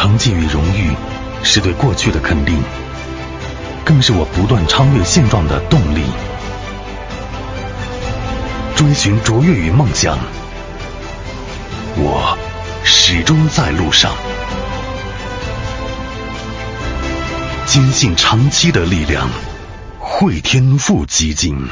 成绩与荣誉是对过去的肯定，更是我不断超越现状的动力。追寻卓越与梦想，我始终在路上。坚信长期的力量会天赋激进。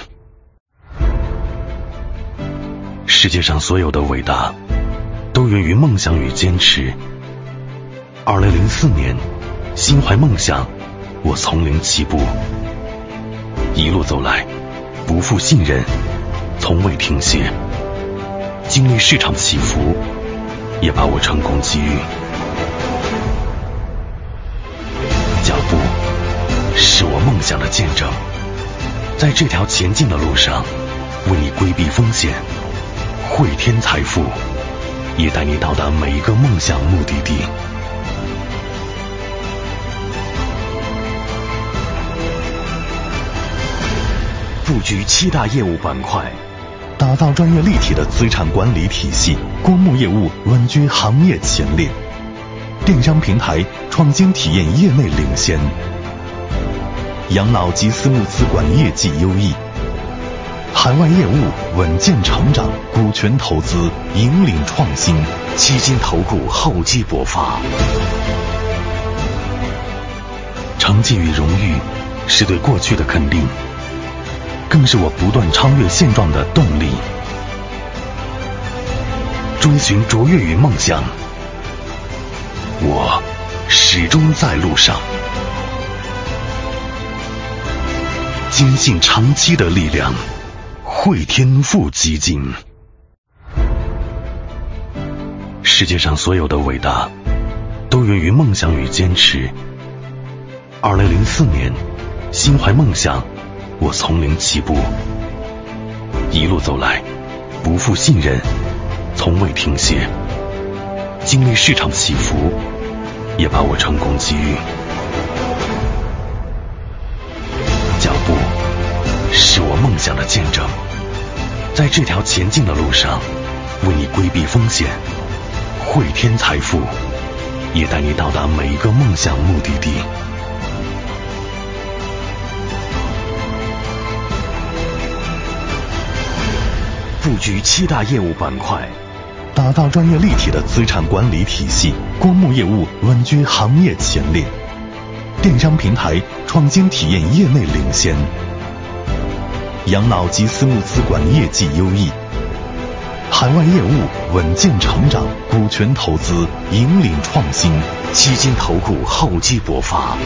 世界上所有的伟大都源于梦想与坚持。2004年，心怀梦想，我从零起步，一路走来，不负信任，从未停歇。经历市场起伏，也把握成功机遇。脚步是我梦想的见证，在这条前进的路上，为你规避风险，汇添财富，也带你到达每一个梦想目的地。布局7大业务板块，打造专业立体的资产管理体系，公募业务稳居行业前列，电商平台创新体验业内领先，养老及私募资管业绩优异，海外业务稳健成长，股权投资引领创新，基金投顾厚积薄发。成绩与荣誉是对过去的肯定，更是我不断超越现状的动力。追寻卓越与梦想，我始终在路上。坚信长期的力量会天赋激进。世界上所有的伟大都源于梦想与坚持。2004年，心怀梦想，我从零起步，一路走来，不负信任，从未停歇。经历市场起伏，也把握成功机遇。脚步是我梦想的见证，在这条前进的路上，为你规避风险，汇添财富，也带你到达每一个梦想目的地。布局7大业务板块，打造专业立体的资产管理体系，公募业务稳居行业前列，电商平台创新体验业内领先，养老及私募资管业绩优异，海外业务稳健成长，股权投资引领创新，基金投顾厚积薄发。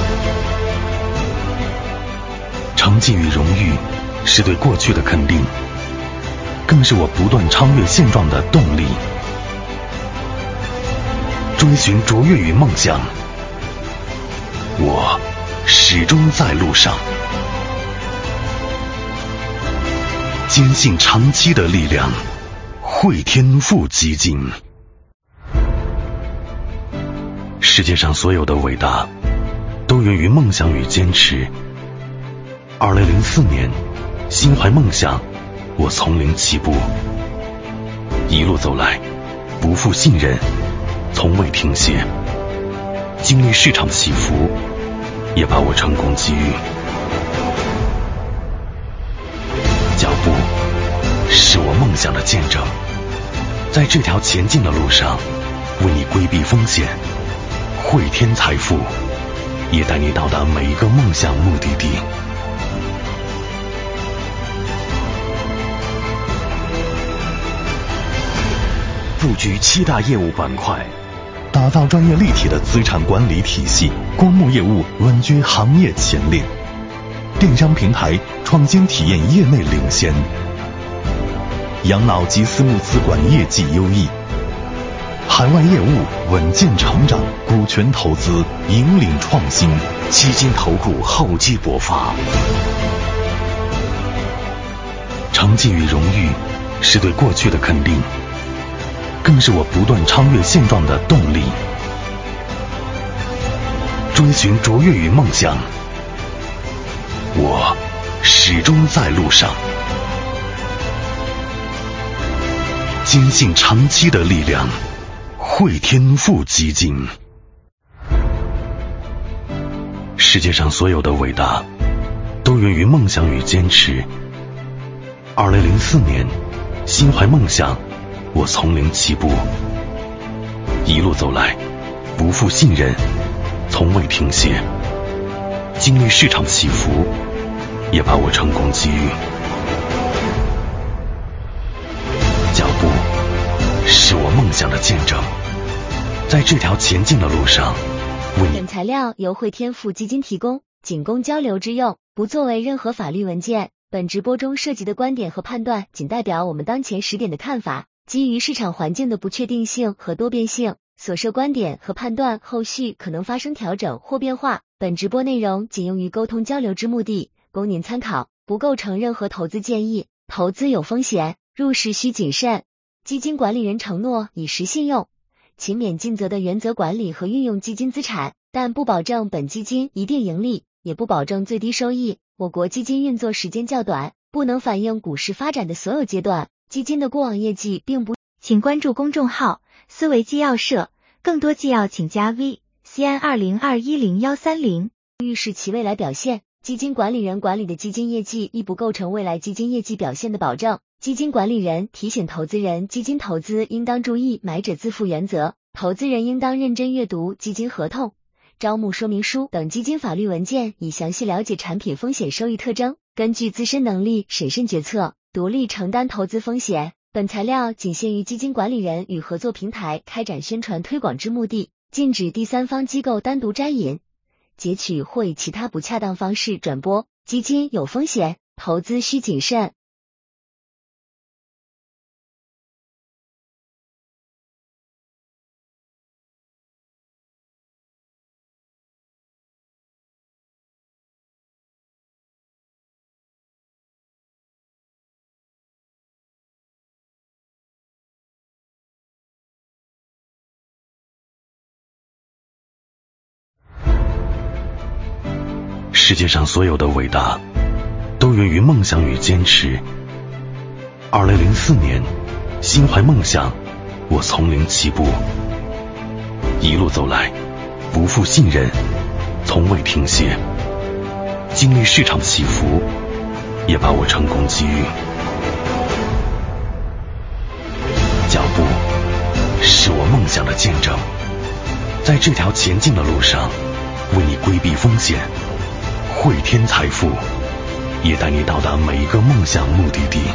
成绩与荣誉是对过去的肯定，更是我不断超越现状的动力。追寻卓越与梦想，我始终在路上。坚信长期的力量会天赋激进。世界上所有的伟大都源于梦想与坚持。2004年，心怀梦想，我从零起步，一路走来，不负信任，从未停歇。经历市场起伏，也把握成功机遇。脚步是我梦想的见证，在这条前进的路上，为你规避风险，汇添财富，也带你到达每一个梦想目的地。布局7大业务板块，打造专业立体的资产管理体系，公募业务稳居行业前列，电商平台创新体验业内领先，养老及私募资管业绩优异，海外业务稳健成长，股权投资引领创新，基金投顾厚积薄发。成绩与荣誉是对过去的肯定，更是我不断超越现状的动力。追寻卓越与梦想，我始终在路上。坚信长期的力量会天赋激进。 世界上所有的伟大都源于梦想与坚持。2004年，心怀梦想，我从零起步，一路走来，不负信任，从未停歇。经历市场起伏，也把握成功机遇。脚步是我梦想的见证，在这条前进的路上，为你。 本材料由汇添富基金提供，仅供交流之用，不作为任何法律文件。本直播中涉及的观点和判断仅代表我们当前时点的看法，基于市场环境的不确定性和多变性，所涉观点和判断后续可能发生调整或变化。本直播内容仅用于沟通交流之目的，供您参考，不构成任何投资建议。投资有风险，入市需谨慎。基金管理人承诺以实信用、勤勉尽责的原则管理和运用基金资产，但不保证本基金一定盈利，也不保证最低收益。我国基金运作时间较短，不能反映股市发展的所有阶段，基金的过往业绩并不。 请关注公众号思维纪要社，更多纪要请加 VCN20210130。 预示其未来表现，基金管理人管理的基金业绩亦不构成未来基金业绩表现的保证。基金管理人提醒投资人，基金投资应当注意买者自负原则，投资人应当认真阅读基金合同、招募说明书等基金法律文件，以详细了解产品风险收益特征，根据自身能力审慎决策，独立承担投资风险。本材料仅限于基金管理人与合作平台开展宣传推广之目的，禁止第三方机构单独摘引、截取或以其他不恰当方式转播。基金有风险，投资需谨慎。 世界上所有的伟大都源于梦想与坚持。2004年，心怀梦想，我从零起步，一路走来，不负信任，从未停歇。经历市场起伏，也把握成功机遇。脚步是我梦想的见证，在这条前进的路上，为你规避风险。汇添财富，也带你到达每一个梦想目的地。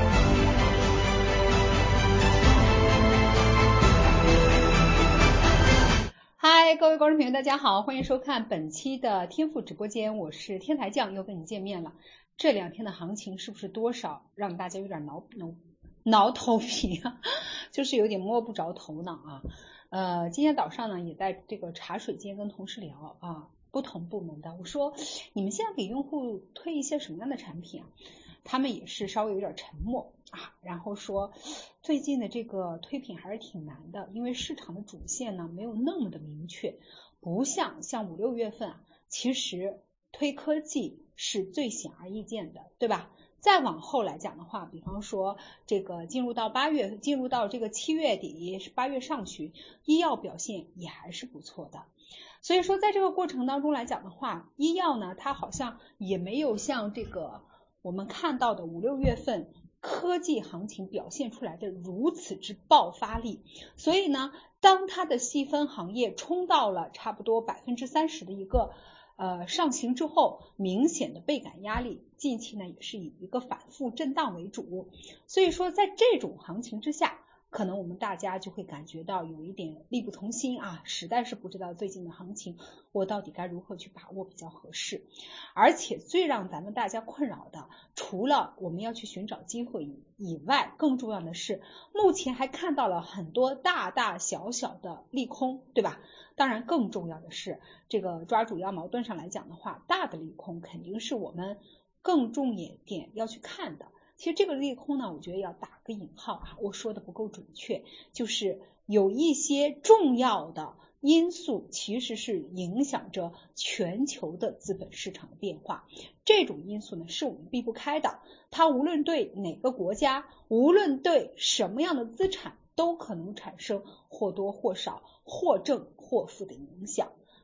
嗨，各位观众朋友，大家好，欢迎收看本期的天赋直播间，我是天台酱，又跟你见面了。这两天的行情是不是多少让大家有点挠头皮啊？就是有点摸不着头脑啊。今天早上呢，也在这个茶水间跟同事聊啊。不同部门的，我说你们现在给用户推一些什么样的产品啊？他们也是稍微有点沉默啊，然后说最近的这个推品还是挺难的，因为市场的主线呢没有那么的明确，不像5、6月份啊，其实推科技是最显而易见的，对吧？再往后来讲的话，比方说这个进入到这个7月底8月上旬，医药表现也还是不错的。所以说在这个过程当中来讲的话，医药呢它好像也没有像这个我们看到的5、6月份科技行情表现出来的如此之爆发力。所以呢，当它的细分行业冲到了差不多30%的一个上行之后，明显的倍感压力，近期呢也是以一个反复震荡为主。所以说在这种行情之下，可能我们大家就会感觉到有一点力不从心啊，实在是不知道最近的行情我到底该如何去把握比较合适。而且最让咱们大家困扰的，除了我们要去寻找机会以外，更重要的是目前还看到了很多大大小小的利空，对吧？当然更重要的是，这个抓主要矛盾上来讲的话，大的利空肯定是我们更重点要去看的。其实这个利空呢，我觉得要打个引号啊，我说的不够准确，就是有一些重要的因素其实是影响着全球的资本市场的变化，这种因素呢是我们避不开的，它无论对哪个国家，无论对什么样的资产，都可能产生或多或少、或正或负的影响。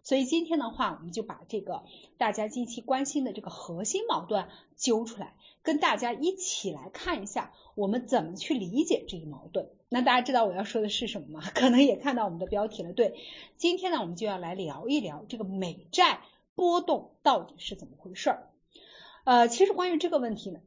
所以今天的话，我们就把这个大家近期关心的这个核心矛盾揪出来，跟大家一起来看一下我们怎么去理解这一矛盾。那大家知道我要说的是什么吗？可能也看到我们的标题了。对，今天呢我们就要来聊一聊这个美债波动到底是怎么回事儿。其实关于这个问题呢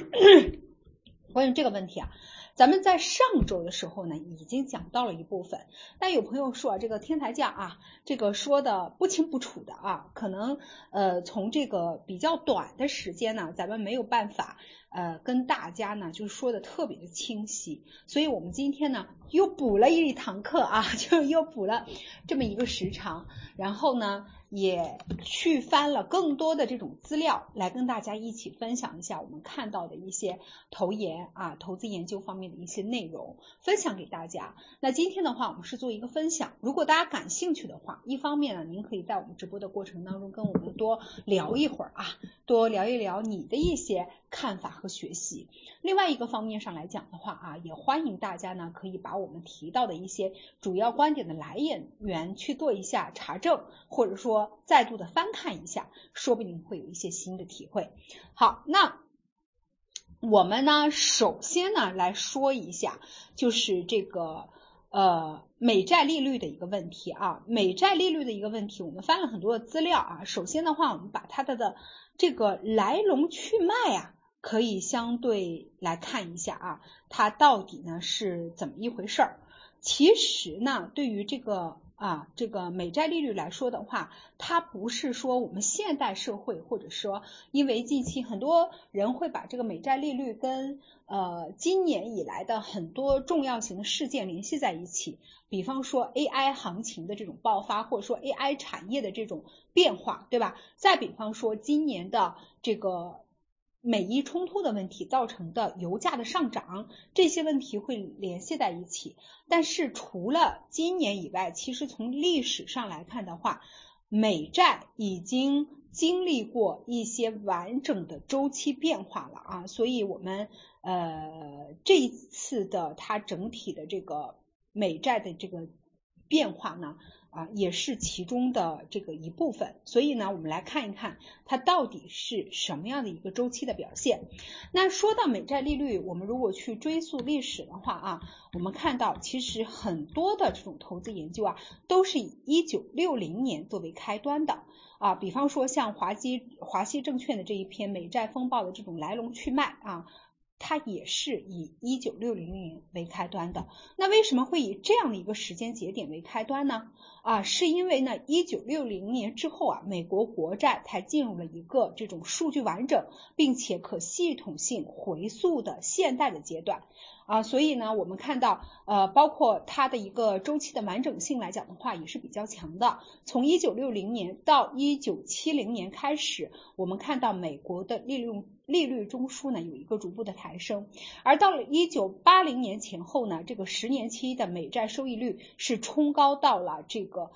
咱们在上周的时候呢已经讲到了一部分，但有朋友说这个天台酱啊，这个说的不清不楚的啊，可能从这个比较短的时间呢，咱们没有办法跟大家呢就说的特别的清晰，所以我们今天呢又补了一堂课啊，就又补了这么一个时长，然后呢也去翻了更多的这种资料，来跟大家一起分享一下我们看到的一些投资研究方面的一些内容，分享给大家。那今天的话，我们是做一个分享，如果大家感兴趣的话，一方面呢，您可以在我们直播的过程当中跟我们多聊一会儿啊，多聊一聊你的一些看法和学习。另外一个方面上来讲的话啊，也欢迎大家呢可以把我们提到的一些主要观点的来源去做一下查证，或者说再度的翻看一下，说不定会有一些新的体会。好，那我们呢首先呢来说一下就是这个美债利率的一个问题啊。美债利率的一个问题我们翻了很多的资料啊，首先的话我们把它的这个来龙去脉啊可以相对来看一下啊，它到底呢是怎么一回事儿。其实呢对于这个美债利率来说的话，它不是说我们现代社会，或者说因为近期很多人会把这个美债利率跟今年以来的很多重要型的事件联系在一起，比方说 AI 行情的这种爆发，或者说 AI 产业的这种变化，对吧？再比方说今年的这个美伊冲突的问题造成的油价的上涨，这些问题会联系在一起。但是除了今年以外，其实从历史上来看的话，美债已经经历过一些完整的周期变化了啊，所以我们这一次的它整体的这个美债的这个变化呢也是其中的这个一部分，所以呢我们来看一看它到底是什么样的一个周期的表现。那说到美债利率，我们如果去追溯历史的话我们看到其实很多的这种投资研究都是以1960年作为开端的比方说像华西证券的这一篇美债风暴的这种来龙去脉它也是以1960年为开端的。那为什么会以这样的一个时间节点为开端呢？是因为呢1960年之后美国国债才进入了一个这种数据完整并且可系统性回溯的现代的阶段所以呢我们看到包括它的一个周期的完整性来讲的话也是比较强的。从1960年到1970年开始，我们看到美国的利率中枢呢有一个逐步的抬升，而到了1980年前后呢，这个10年期的美债收益率是冲高到了这个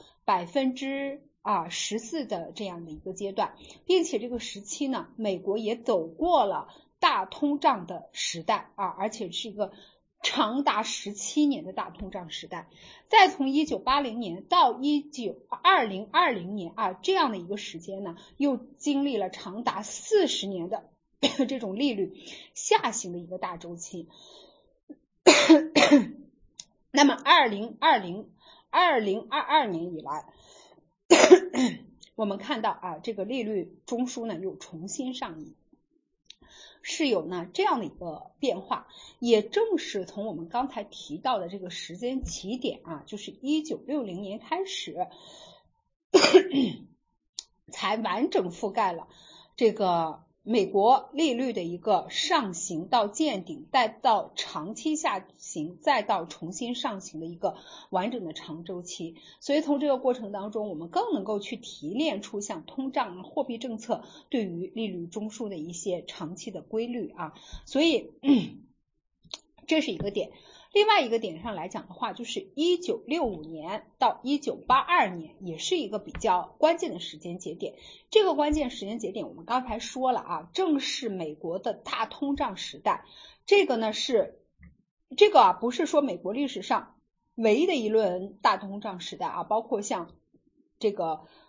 14%的这样的一个阶段，并且这个时期呢美国也走过了大通胀的时代而且是一个长达17年的大通胀时代。再从1980年到2020年这样的一个时间呢，又经历了长达40年的这种利率下行的一个大周期。那么2022年以来我们看到这个利率中枢呢又重新上移，是有呢这样的一个变化。也正是从我们刚才提到的这个时间起点就是1960年开始才完整覆盖了这个美国利率的一个上行到见顶，再到长期下行，再到重新上行的一个完整的长周期。所以从这个过程当中，我们更能够去提炼出像通胀货币政策对于利率中枢的一些长期的规律所以这是一个点。另外一个点上来讲的话，就是1965年到1982年也是一个比较关键的时间节点。这个关键时间节点我们刚才说了正是美国的大通胀时代。这个呢不是说美国历史上唯一的一轮大通胀时代包括像这个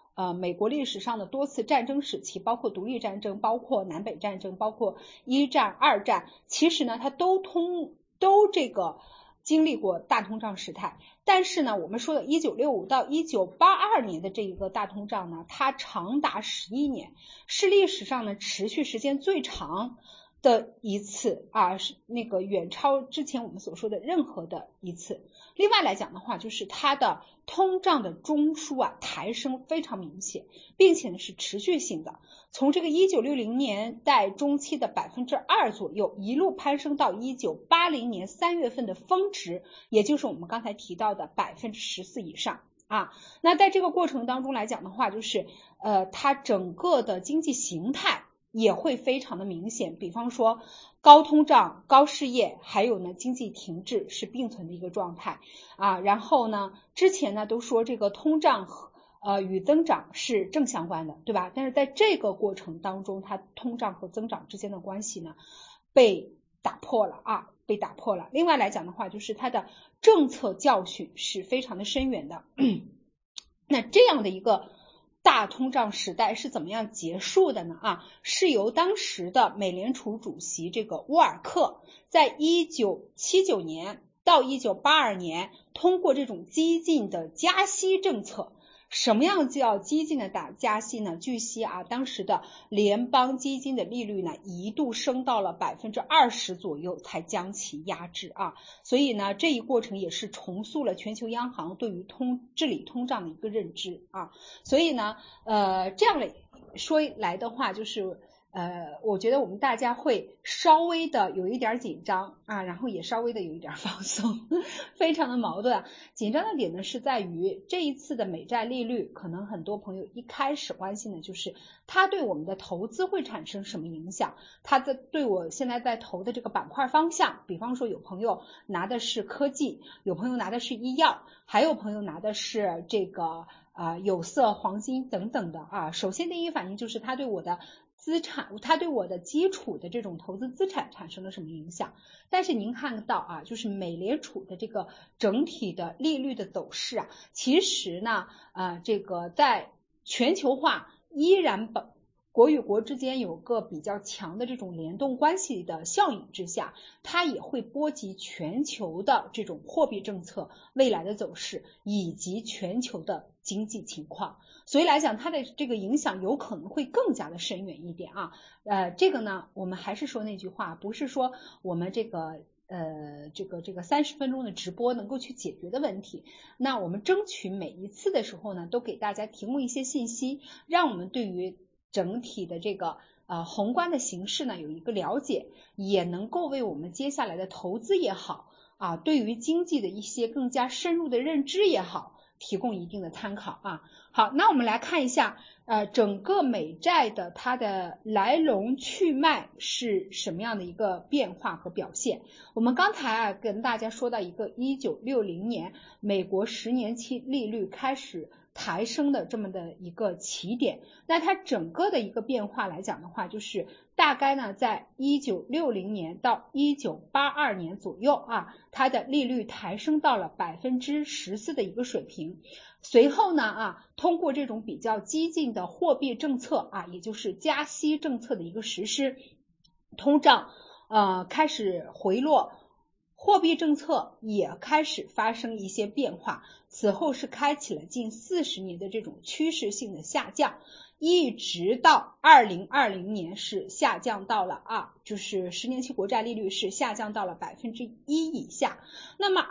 美国历史上的多次战争时期，包括独立战争，包括南北战争，包括一战、二战，其实呢它都这个经历过大通胀时态。但是呢我们说的1965到1982年的这一个大通胀呢，它长达11年，是历史上呢持续时间最长的一次啊，是那个远超之前我们所说的任何的一次。另外来讲的话，就是它的通胀的中枢啊抬升非常明显，并且呢是持续性的，从这个1960年代中期的 2% 左右一路攀升到1980年3月份的峰值，也就是我们刚才提到的 14% 以上啊。那在这个过程当中来讲的话，就是它整个的经济形态也会非常的明显，比方说高通胀、高失业，还有呢经济停滞是并存的一个状态啊。然后呢之前呢都说这个通胀与增长是正相关的，对吧？但是在这个过程当中，它通胀和增长之间的关系呢被打破了啊，被打破了。另外来讲的话，就是它的政策教训是非常的深远的。那这样的一个大通胀时代是怎么样结束的呢？是由当时的美联储主席这个沃尔克在1979年到1982年通过这种激进的加息政策。什么样叫激进的加息呢？据悉啊，当时的联邦基金的利率呢一度升到了 20% 左右才将其压制啊。所以呢这一过程也是重塑了全球央行对于治理通胀的一个认知啊。所以呢这样说来的话，就是我觉得我们大家会稍微的有一点紧张啊，然后也稍微的有一点放松，非常的矛盾。紧张的点呢是在于这一次的美债利率，可能很多朋友一开始关心的就是它对我们的投资会产生什么影响，它对我现在在投的这个板块方向，比方说有朋友拿的是科技，有朋友拿的是医药，还有朋友拿的是这个有色、黄金等等的啊。首先第一反应就是它对我的资产，它对我的基础的这种投资资产产生了什么影响。但是您看到啊，就是美联储的这个整体的利率的走势啊，其实呢这个在全球化依然国与国之间有个比较强的这种联动关系的效应之下，它也会波及全球的这种货币政策未来的走势以及全球的经济情况。所以来讲，它的这个影响有可能会更加的深远一点啊。这个呢，我们还是说那句话，不是说我们这个30分钟的直播能够去解决的问题。那我们争取每一次的时候呢，都给大家提供一些信息，让我们对于整体的这个宏观的形势呢有一个了解，也能够为我们接下来的投资也好啊，对于经济的一些更加深入的认知也好，提供一定的参考啊。好，那我们来看一下整个美债的它的来龙去脉是什么样的一个变化和表现。我们刚才跟大家说到一个1960年美国10年期利率开始抬升的这么的一个起点，那它整个的一个变化来讲的话，就是大概呢在1960年到1982年左右啊，它的利率抬升到了 14% 的一个水平。随后呢通过这种比较激进的货币政策也就是加息政策的一个实施，通胀开始回落，货币政策也开始发生一些变化，此后是开启了近40年的这种趋势性的下降，一直到2020年是下降到了就是10年期国债利率是下降到了 1% 以下。那么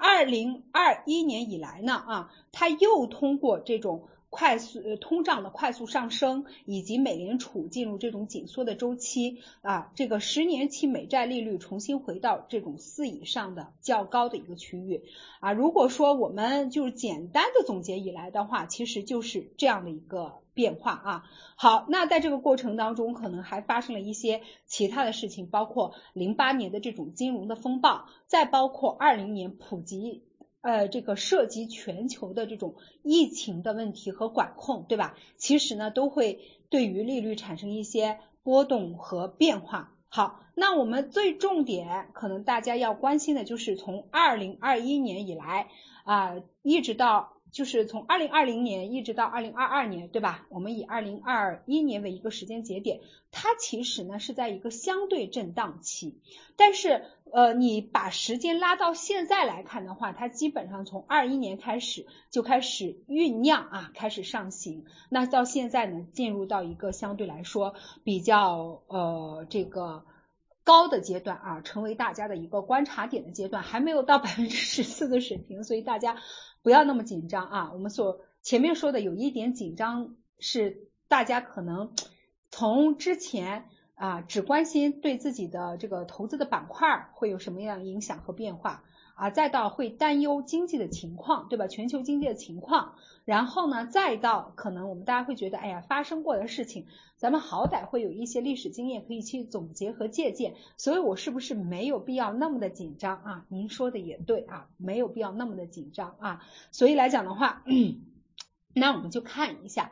2021年以来呢它又通过这种通胀的快速上升，以及美联储进入这种紧缩的周期这个10年期美债利率重新回到这种4以上的较高的一个区域如果说我们就是简单的总结以来的话，其实就是这样的一个变化好，那在这个过程当中可能还发生了一些其他的事情，包括08年的这种金融的风暴，再包括20年普及这个涉及全球的这种疫情的问题和管控，对吧？其实呢都会对于利率产生一些波动和变化。好，那我们最重点可能大家要关心的就是从2021年以来一直到就是从2020年一直到2022年，对吧？我们以2021年为一个时间节点，它其实呢是在一个相对震荡期。但是你把时间拉到现在来看的话，它基本上从21年开始就开始酝酿啊，开始上行。那到现在呢，进入到一个相对来说比较这个高的阶段啊，成为大家的一个观察点的阶段，还没有到14%的水平，所以大家不要那么紧张啊。我们前面说的有一点紧张，是大家可能从之前只关心对自己的这个投资的板块会有什么样影响和变化啊，再到会担忧经济的情况，对吧？全球经济的情况，然后呢，再到可能我们大家会觉得，哎呀，发生过的事情，咱们好歹会有一些历史经验可以去总结和借鉴，所以我是不是没有必要那么的紧张啊？您说的也对啊，没有必要那么的紧张啊。所以来讲的话，那我们就看一下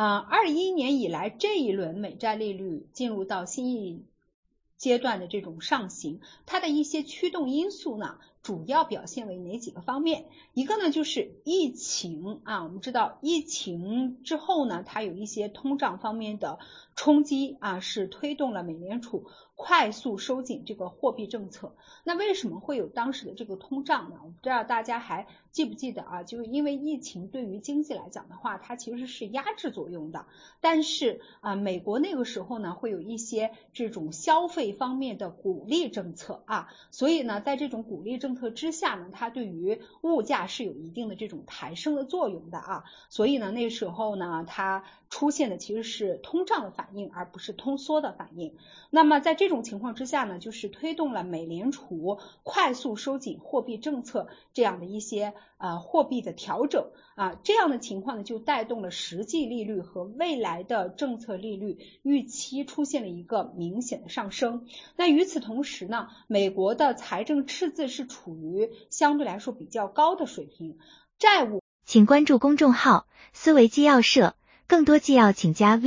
21年以来这一轮美债利率进入到新一阶段的这种上行，它的一些驱动因素呢，主要表现为哪几个方面？一个呢就是疫情啊，我们知道疫情之后呢，它有一些通胀方面的冲击啊，是推动了美联储快速收紧这个货币政策。那为什么会有当时的这个通胀呢？我不知道大家还记不记得啊？就是因为疫情对于经济来讲的话，它其实是压制作用的。但是美国那个时候呢，会有一些这种消费方面的鼓励政策啊，所以呢，在这种鼓励政策之下呢，它对于物价是有一定的这种抬升的作用的啊。所以呢，那时候呢，它出现的其实是通胀的反应，而不是通缩的反应。那么在这种情况之下呢，就是推动了美联储快速收紧货币政策这样的一些货币的调整啊，这样的情况呢，就带动了实际利率和未来的政策利率预期出现了一个明显的上升。那与此同时呢，美国的财政赤字是处于相对来说比较高的水平，债务。 请关注公众号思维纪要社，更多纪要请加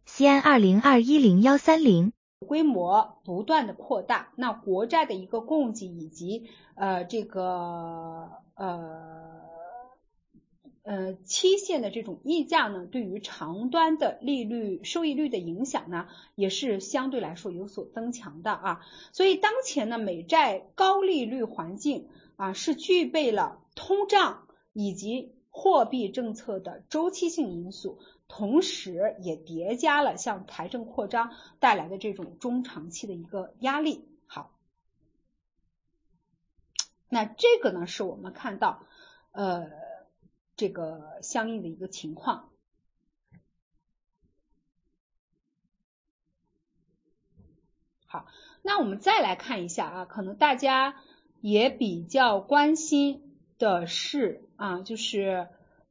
VCN20210130。 规模不断的扩大，那国债的一个供给以及期限的这种溢价呢，对于长端的利率收益率的影响呢，也是相对来说有所增强的啊。所以当前呢，美债高利率环境啊，是具备了通胀以及货币政策的周期性因素，同时也叠加了像财政扩张带来的这种中长期的一个压力。好，那这个呢是我们看到这个相应的一个情况。好，那我们再来看一下啊，可能大家也比较关心的是啊，就是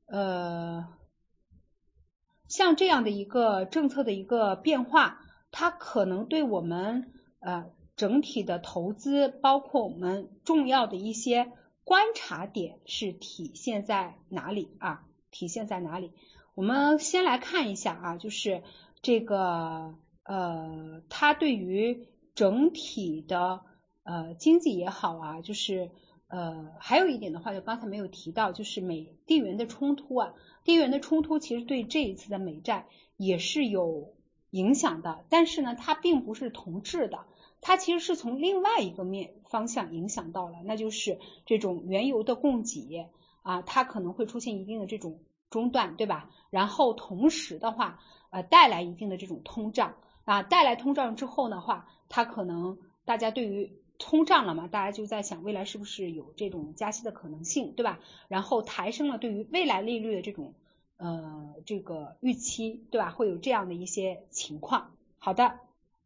像这样的一个政策的一个变化，它可能对我们整体的投资，包括我们重要的一些观察点是体现在哪里啊？体现在哪里？我们先来看一下啊，就是这个它对于整体的经济也好啊，就是还有一点的话，就刚才没有提到，就是地缘的冲突啊，地缘的冲突其实对这一次的美债也是有影响的，但是呢，它并不是同质的。它其实是从另外一个方向影响到了，那就是这种原油的供给啊，它可能会出现一定的这种中断，对吧？然后同时的话，带来一定的这种通胀啊，带来通胀之后的话，它可能大家对于通胀了嘛，大家就在想未来是不是有这种加息的可能性，对吧？然后抬升了对于未来利率的这种这个预期，对吧？会有这样的一些情况。好的。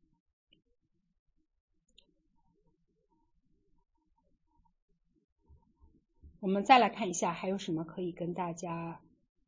我们再来看一下还有什么可以跟大家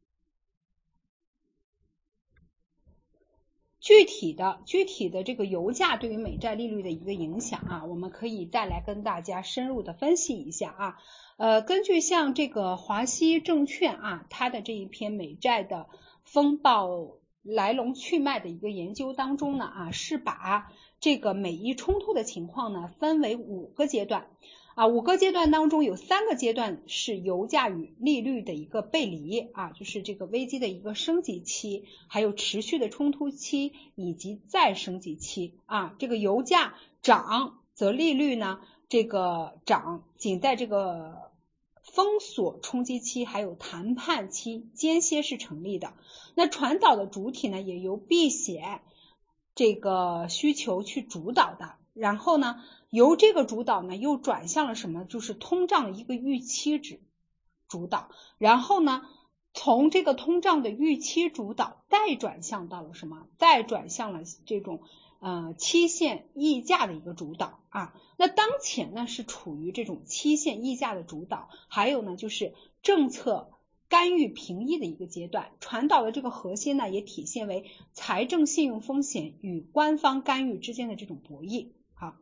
具体的这个油价对于美债利率的一个影响啊，我们可以再来跟大家深入的分析一下啊。根据像这个华西证券啊，它的这一篇美债的风暴来龙去脉的一个研究当中呢啊，是把这个美伊冲突的情况呢分为5个阶段。 5个阶段当中有3个阶段是油价与利率的一个背离就是这个危机的一个升级期，还有持续的冲突期以及再升级期这个油价涨则利率呢这个涨仅在这个封锁冲击期还有谈判期间歇是成立的。那传导的主体呢也由避险这个需求去主导的，然后呢由这个主导呢又转向了什么，就是通胀的一个预期值主导，然后呢从这个通胀的预期主导再转向到了什么，再转向了这种期限溢价的一个主导那当前呢是处于这种期限溢价的主导，还有呢就是政策干预平抑的一个阶段。传导的这个核心呢也体现为财政信用风险与官方干预之间的这种博弈。好，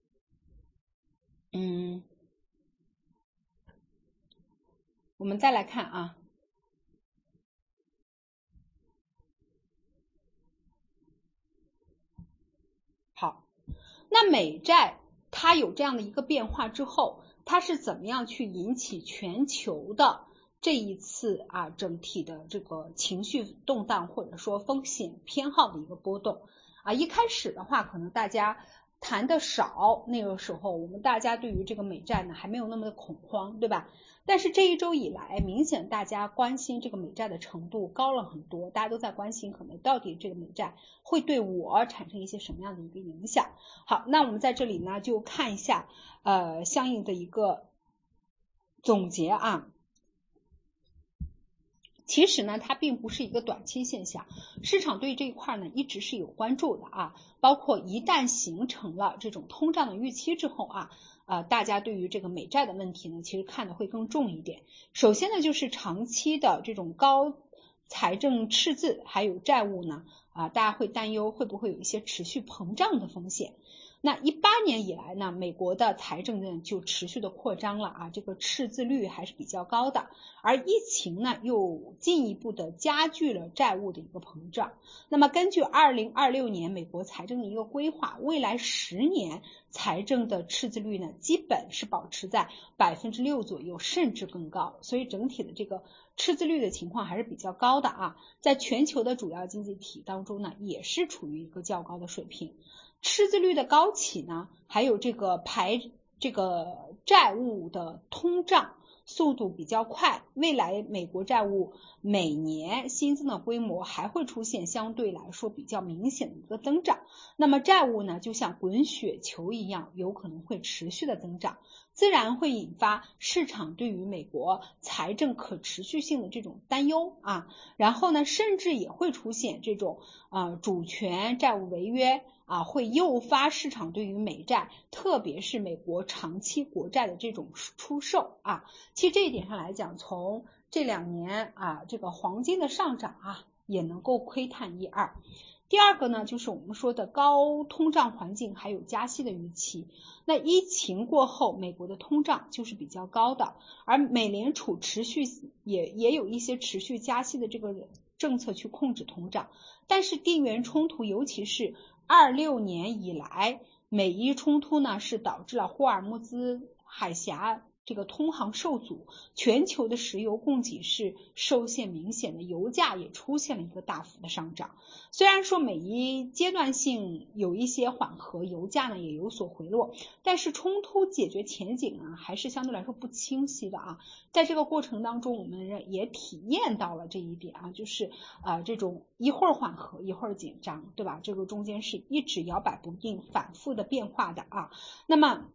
我们再来看好，那美债它有这样的一个变化之后，它是怎么样去引起全球的这一次整体的这个情绪动荡或者说风险偏好的一个波动一开始的话可能大家谈的少，那个时候我们大家对于这个美债呢还没有那么的恐慌，对吧？但是这一周以来，明显大家关心这个美债的程度高了很多，大家都在关心可能到底这个美债会对我产生一些什么样的一个影响。好，那我们在这里呢就看一下相应的一个总结其实呢它并不是一个短期现象，市场对这一块呢一直是有关注的包括一旦形成了这种通胀的预期之后大家对于这个美债的问题呢其实看的会更重一点。首先呢就是长期的这种高财政赤字还有债务呢大家会担忧会不会有一些持续膨胀的风险。那18年以来呢，美国的财政呢就持续的扩张了这个赤字率还是比较高的，而疫情呢又进一步的加剧了债务的一个膨胀。那么根据2026年美国财政的一个规划，未来10年财政的赤字率呢基本是保持在 6% 左右，甚至更高，所以整体的这个赤字率的情况还是比较高的在全球的主要经济体当中呢也是处于一个较高的水平。赤字率的高企呢，还有这个债务的通胀速度比较快，未来美国债务每年新增的规模还会出现相对来说比较明显的一个增长。那么债务呢就像滚雪球一样，有可能会持续的增长，自然会引发市场对于美国财政可持续性的这种担忧然后呢甚至也会出现这种主权债务违约会诱发市场对于美债，特别是美国长期国债的这种出售其实这一点上来讲，从这2年这个黄金的上涨也能够窥探一二。第二个呢就是我们说的高通胀环境还有加息的预期。那疫情过后美国的通胀就是比较高的，而美联储持续也有一些持续加息的这个政策去控制通胀，但是地缘冲突尤其是26年以来美伊冲突呢是导致了霍尔木兹海峡这个通航受阻，全球的石油供给是受限明显的，油价也出现了一个大幅的上涨。虽然说美伊阶段性有一些缓和，油价呢也有所回落，但是冲突解决前景呢还是相对来说不清晰的在这个过程当中我们也体验到了这一点就是这种一会儿缓和一会儿紧张，对吧？这个中间是一直摇摆不定反复的变化的那么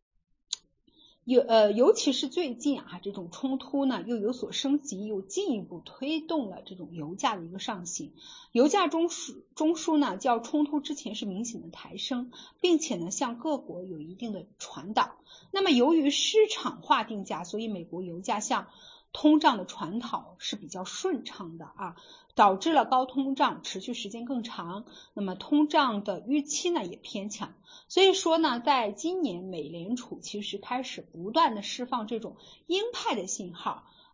尤其是最近这种冲突呢又有所升级，又进一步推动了这种油价的一个上行。油价中枢呢较冲突之前是明显的抬升，并且呢向各国有一定的传导。那么由于市场化定价，所以美国油价向通胀的传导是比较顺畅的导致了高通胀持续时间更长，那么通胀的预期呢也偏强。所以说呢在今年美联储其实开始不断的释放这种鹰派的信号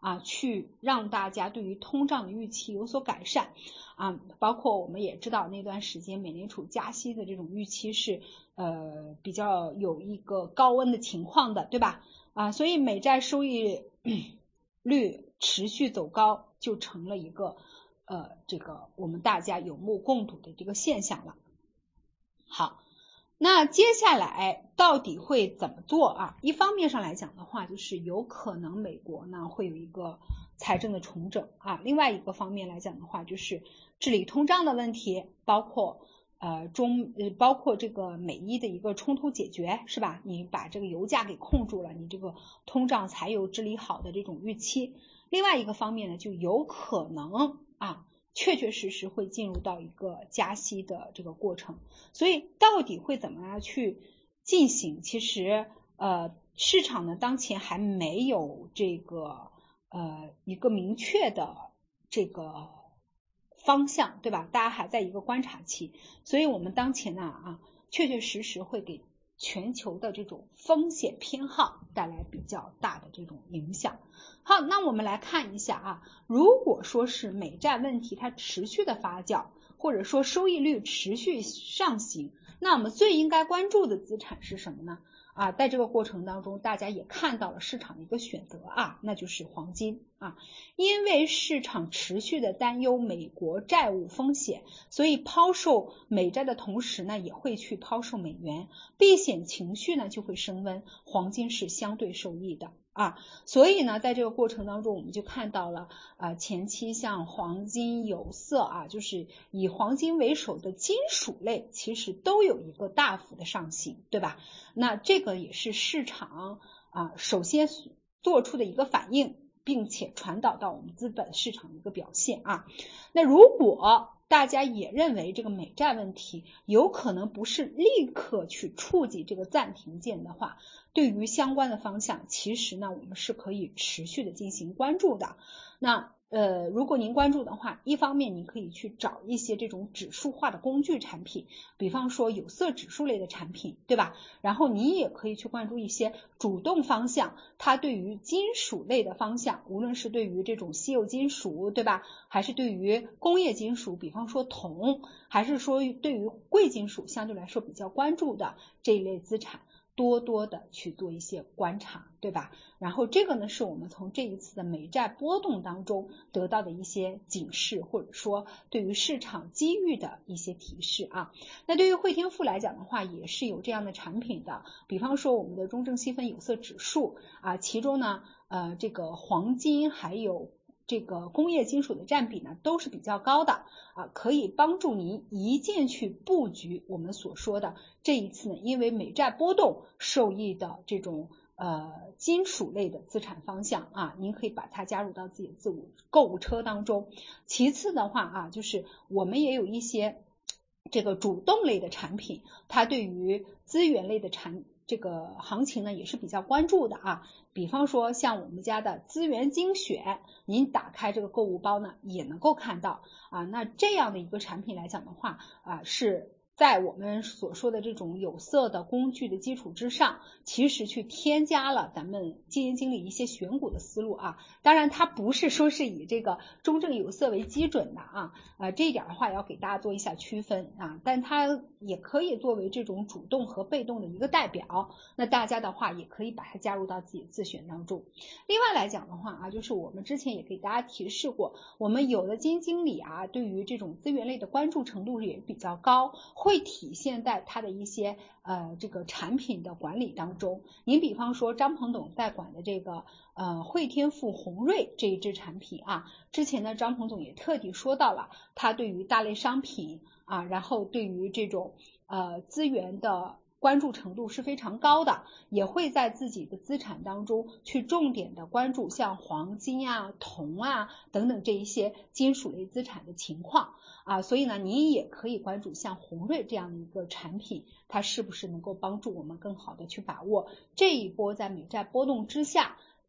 去让大家对于通胀的预期有所改善包括我们也知道那段时间美联储加息的这种预期是比较有一个高温的情况的，对吧？所以美债收益率持续走高就成了一个这个我们大家有目共睹的这个现象了。好，那接下来到底会怎么做一方面上来讲的话，就是有可能美国呢会有一个财政的重整另外一个方面来讲的话，就是治理通胀的问题，包括这个美伊的一个冲突解决，是吧？你把这个油价给控住了，你这个通胀才有治理好的这种预期。另外一个方面呢，就有可能确确实实会进入到一个加息的这个过程。所以到底会怎么样去进行，其实市场呢当前还没有这个一个明确的这个方向，对吧？大家还在一个观察期，所以我们当前呢确确实实会给全球的这种风险偏好带来比较大的这种影响。好，那我们来看一下如果说是美债问题它持续的发酵，或者说收益率持续上行，那我们最应该关注的资产是什么呢？在这个过程当中，大家也看到了市场的一个选择那就是黄金因为市场持续的担忧美国债务风险，所以抛售美债的同时呢，也会去抛售美元，避险情绪呢就会升温，黄金是相对受益的所以呢，在这个过程当中，我们就看到了前期像黄金、有色就是以黄金为首的金属类，其实都有一个大幅的上行，对吧？那这个也是市场首先做出的一个反应，并且传导到我们资本市场的一个表现那如果大家也认为这个美债问题有可能不是立刻去触及这个暂停键的话，对于相关的方向，其实呢我们是可以持续的进行关注的。那如果您关注的话，一方面你可以去找一些这种指数化的工具产品，比方说有色指数类的产品，对吧？然后你也可以去关注一些主动方向，它对于金属类的方向，无论是对于这种稀有金属，对吧？还是对于工业金属，比方说铜，还是说对于贵金属相对来说比较关注的这一类资产，多多的去做一些观察，对吧？然后这个呢是我们从这一次的美债波动当中得到的一些警示，或者说对于市场机遇的一些提示那对于汇添富来讲的话，也是有这样的产品的，比方说我们的中证细分有色指数其中呢这个黄金还有这个工业金属的占比呢都是比较高的可以帮助您一键去布局我们所说的这一次呢因为美债波动受益的这种金属类的资产方向您可以把它加入到自己的购物车当中。其次的话就是我们也有一些这个主动类的产品，它对于资源类的这个行情呢也是比较关注的比方说像我们家的资源精选，您打开这个购物包呢也能够看到那这样的一个产品来讲的话是在我们所说的这种有色的工具的基础之上，其实去添加了咱们基金经理一些选股的思路当然它不是说是以这个中证有色为基准的这一点的话要给大家做一下区分但它也可以作为这种主动和被动的一个代表，那大家的话也可以把它加入到自己的自选当中。另外来讲的话就是我们之前也给大家提示过，我们有的基金经理对于这种资源类的关注程度也比较高，会体现在它的一些这个产品的管理当中。您比方说张鹏总在管的这个汇添富红瑞这一支产品之前呢张鹏总也特地说到了，他对于大类商品然后对于这种资源的关注程度是非常高的，也会在自己的资产当中去重点的关注像黄金铜等等这一些金属类资产的情况所以呢你也可以关注像红瑞这样的一个产品，它是不是能够帮助我们更好的去把握这一波在美债波动之下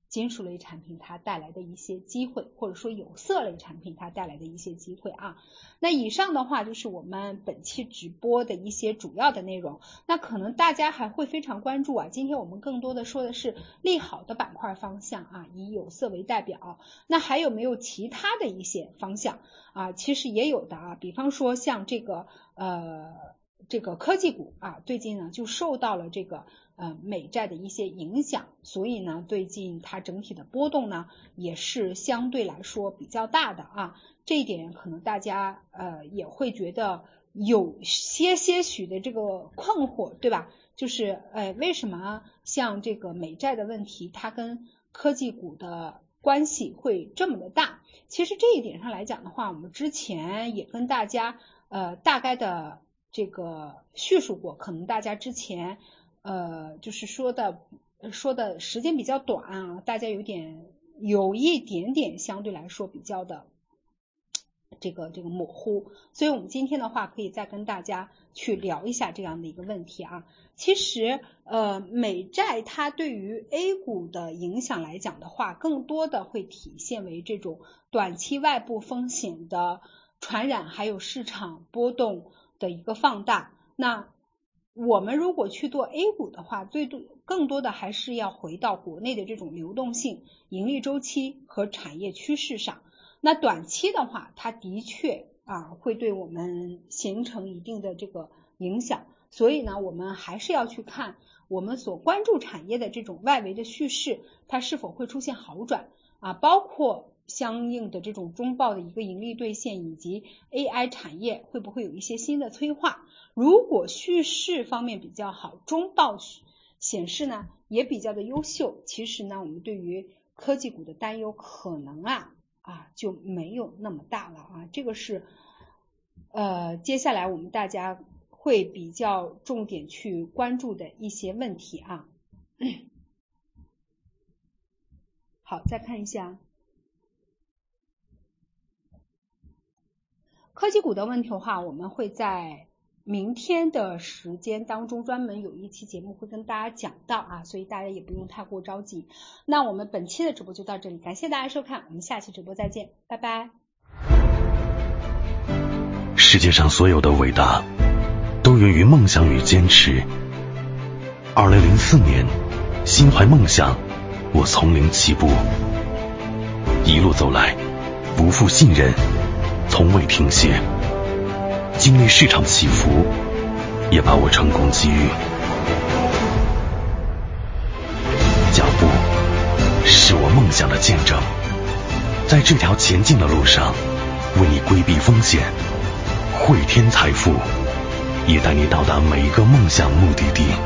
金属类产品它带来的一些机会，或者说有色类产品它带来的一些机会啊。那以上的话就是我们本期直播的一些主要的内容。那可能大家还会非常关注啊，今天我们更多的说的是利好的板块方向啊，以有色为代表。那还有没有其他的一些方向啊？其实也有的啊，比方说像这个科技股啊，最近呢就受到了这个美债的一些影响，所以呢最近它整体的波动呢也是相对来说比较大的啊。这一点可能大家也会觉得有些许的这个困惑，对吧？就是为什么像这个美债的问题它跟科技股的关系会这么的大？其实这一点上来讲的话，我们之前也跟大家大概的这个叙述过，可能大家之前就是说的时间比较短啊，大家有一点点相对来说比较的这个模糊，所以我们今天的话可以再跟大家去聊一下这样的一个问题啊。其实美债它对于 A 股的影响来讲的话，更多的会体现为这种短期外部风险的传染，还有市场波动的一个放大。那我们如果去做 A 股的话，更多的还是要回到国内的这种流动性、盈利周期和产业趋势上。那短期的话，它的确会对我们形成一定的这个影响，所以呢我们还是要去看我们所关注产业的这种外围的叙事，它是否会出现好转啊，包括相应的这种中报的一个盈利兑现，以及 AI 产业会不会有一些新的催化。如果叙事方面比较好，中报显示呢也比较的优秀，其实呢我们对于科技股的担忧可能就没有那么大了啊。这个是接下来我们大家会比较重点去关注的一些问题啊。好，再看一下科技股的问题的话，我们会在明天的时间当中专门有一期节目会跟大家讲到啊，所以大家也不用太过着急。那我们本期的直播就到这里，感谢大家收看，我们下期直播再见，拜拜。 世界上所有的伟大都源于梦想与坚持。2004年，心怀梦想，我从零起步，一路走来，不负信任，从未停歇，经历市场起伏，也把握成功机遇。脚步是我梦想的见证，在这条前进的路上，为你规避风险，汇添财富，也带你到达每一个梦想目的地。